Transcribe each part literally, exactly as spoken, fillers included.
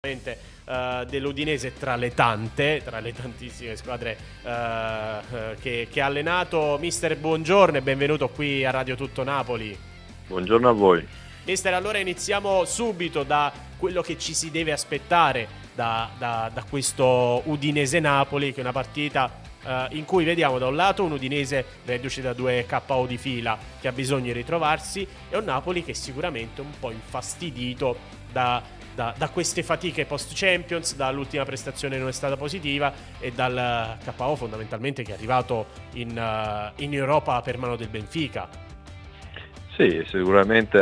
Uh, dell'Udinese tra le tante, tra le tantissime squadre uh, uh, che, che ha allenato. Mister, buongiorno e benvenuto qui a Radio Tutto Napoli. Buongiorno a voi. Mister, allora iniziamo subito da quello che ci si deve aspettare da, da, da questo Udinese-Napoli, che è una partita uh, in cui vediamo da un lato un Udinese reduce da due K O di fila che ha bisogno di ritrovarsi, e un Napoli che è sicuramente un po' infastidito da Da, da queste fatiche post-Champions, dall'ultima prestazione non è stata positiva e dal K O fondamentalmente che è arrivato in, uh, in Europa per mano del Benfica. Sì, sicuramente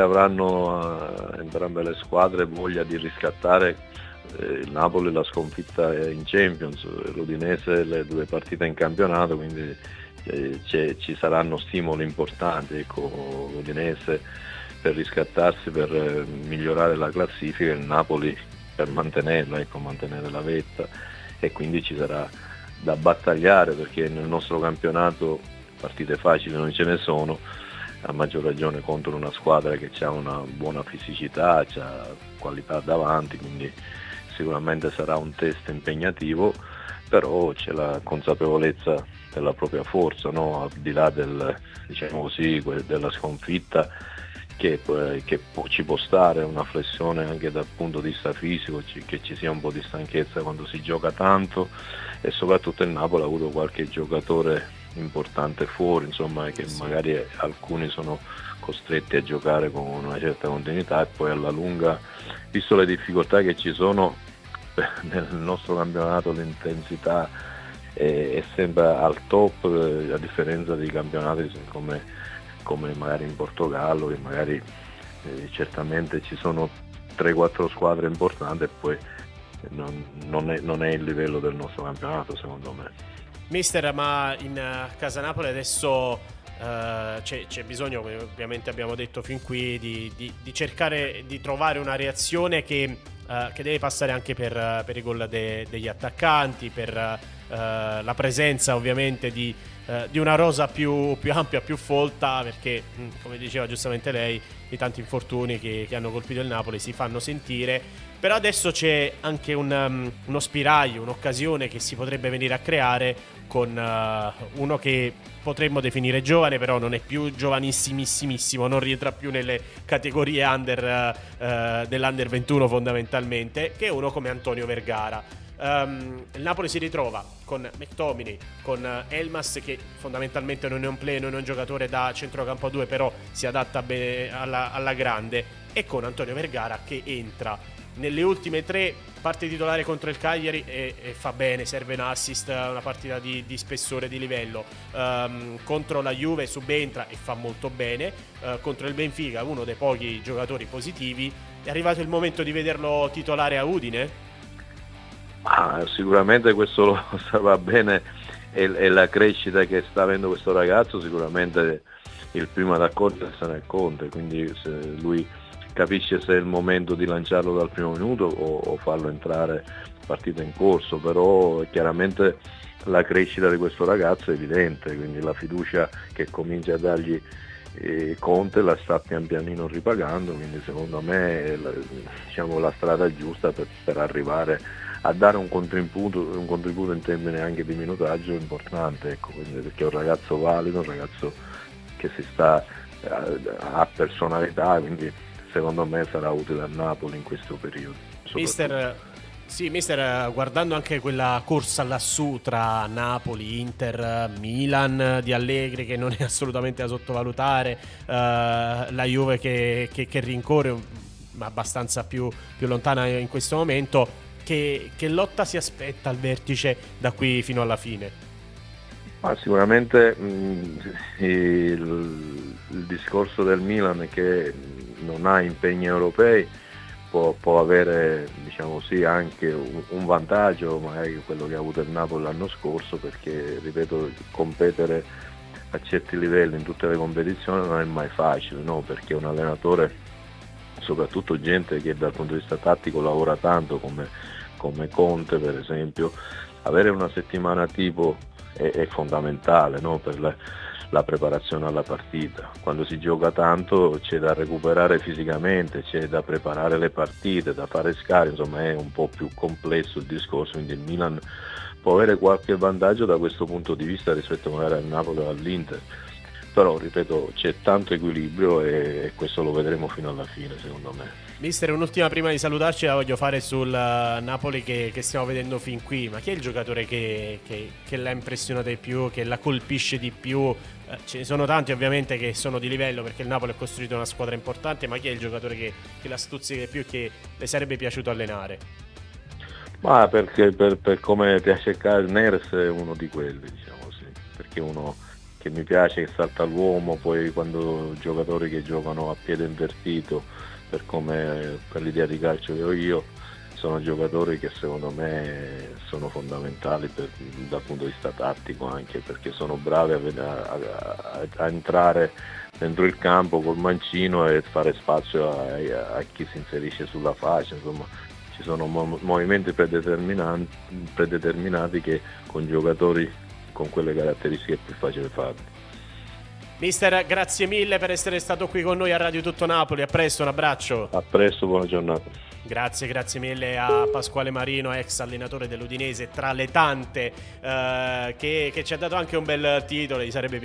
avranno uh, entrambe le squadre voglia di riscattare eh, il Napoli la sconfitta in Champions, l'Udinese le due partite in campionato, quindi eh, ci saranno stimoli importanti. Ecco, l'Udinese per riscattarsi, per eh, migliorare la classifica, il Napoli per mantenerla, ecco, mantenere la vetta, e quindi ci sarà da battagliare, perché nel nostro campionato partite facili non ce ne sono, a maggior ragione contro una squadra che ha una buona fisicità, ha qualità davanti, quindi sicuramente sarà un test impegnativo, però c'è la consapevolezza della propria forza, no? Al di là del, diciamo così, della sconfitta, che, che ci può stare una flessione anche dal punto di vista fisico, che ci sia un po' di stanchezza quando si gioca tanto, e soprattutto il Napoli ha avuto qualche giocatore importante fuori, insomma, che magari alcuni sono costretti a giocare con una certa continuità, e poi alla lunga, visto le difficoltà che ci sono nel nostro campionato, l'intensità è, è sempre al top, a differenza di campionati come come magari in Portogallo, che magari eh, certamente ci sono tre quattro squadre importanti, e poi non, non, è, non è il livello del nostro campionato, secondo me. Mister, ma in uh, casa Napoli adesso uh, c'è, c'è bisogno, come ovviamente abbiamo detto fin qui, di, di, di cercare di trovare una reazione che, uh, che deve passare anche per, uh, per i gol de, degli attaccanti, per uh, la presenza ovviamente di di una rosa più, più ampia, più folta, perché come diceva giustamente lei, i tanti infortuni che, che hanno colpito il Napoli si fanno sentire. Però adesso c'è anche un, um, uno spiraglio, un'occasione che si potrebbe venire a creare con uh, uno che potremmo definire giovane, però non è più giovanissimissimo, non rientra più nelle categorie under, uh, uh, dell'Under ventuno fondamentalmente, che è uno come Antonio Vergara. Um, il Napoli si ritrova con McTominay, con uh, Elmas, che fondamentalmente non è un play, non è un giocatore da centrocampo due, però si adatta bene alla, alla grande, e con Antonio Vergara che entra nelle ultime tre, parte titolare contro il Cagliari e, e fa bene, serve un assist, una partita di, di spessore, di livello. Um, contro la Juve subentra e fa molto bene, uh, contro il Benfica uno dei pochi giocatori positivi. È arrivato il momento di vederlo titolare a Udine? Ah, sicuramente questo lo sa bene, e, e la crescita che sta avendo questo ragazzo, sicuramente il primo ad accorgersene è Conte, quindi se lui capisce se è il momento di lanciarlo dal primo minuto o, o farlo entrare partita in corso, però chiaramente la crescita di questo ragazzo è evidente, quindi la fiducia che comincia a dargli eh, Conte la sta pian pianino ripagando, quindi secondo me è la, diciamo, la strada giusta per, per arrivare a dare un contributo, un contributo in termini anche di minutaggio importante, ecco, quindi, perché è un ragazzo valido, un ragazzo che si sta ha personalità, quindi secondo me sarà utile a Napoli in questo periodo. Mister, sì, mister, guardando anche quella corsa lassù tra Napoli, Inter, Milan di Allegri, che non è assolutamente da sottovalutare, uh, la Juve che, che, che rincorre, ma abbastanza più, più lontana in questo momento, che, che lotta si aspetta al vertice da qui fino alla fine? Ma sicuramente mh, il, il discorso del Milan, che non ha impegni europei, può, può avere, diciamo sì, anche un, un vantaggio, magari quello che ha avuto il Napoli l'anno scorso, perché ripeto, competere a certi livelli in tutte le competizioni non è mai facile, no? Perché un allenatore, soprattutto gente che dal punto di vista tattico lavora tanto come, come Conte per esempio, avere una settimana tipo è, è fondamentale, no? Per la, la preparazione alla partita. Quando si gioca tanto c'è da recuperare fisicamente, c'è da preparare le partite, da fare scarichi, insomma è un po' più complesso il discorso, quindi il Milan può avere qualche vantaggio da questo punto di vista rispetto magari al Napoli o all'Inter, però ripeto c'è tanto equilibrio e questo lo vedremo fino alla fine secondo me. Mister, un'ultima prima di salutarci la voglio fare sul uh, Napoli che, che stiamo vedendo fin qui, ma chi è il giocatore che, che, che l'ha impressionato di più, che la colpisce di più? Uh, ce ne sono tanti ovviamente che sono di livello perché il Napoli ha costruito una squadra importante, ma chi è il giocatore che, che la stuzzica di più e che le sarebbe piaciuto allenare? Ma perché per, per come piace il Neres è uno di quelli, diciamo così, perché uno che mi piace, che salta l'uomo, poi quando giocatori che giocano a piede invertito, per come per l'idea di calcio che ho io, sono giocatori che secondo me sono fondamentali per, dal punto di vista tattico, anche perché sono bravi a, a, a entrare dentro il campo col mancino e fare spazio a, a chi si inserisce sulla fascia, insomma ci sono mo- movimenti predeterminati, predeterminati che con giocatori con quelle caratteristiche è più facile farli. Mister, grazie mille per essere stato qui con noi a Radio Tutto Napoli. A presto, un abbraccio. A presto, buona giornata. Grazie, grazie mille a Pasquale Marino, ex allenatore dell'Udinese, tra le tante, eh, che, che ci ha dato anche un bel titolo. Gli sarebbe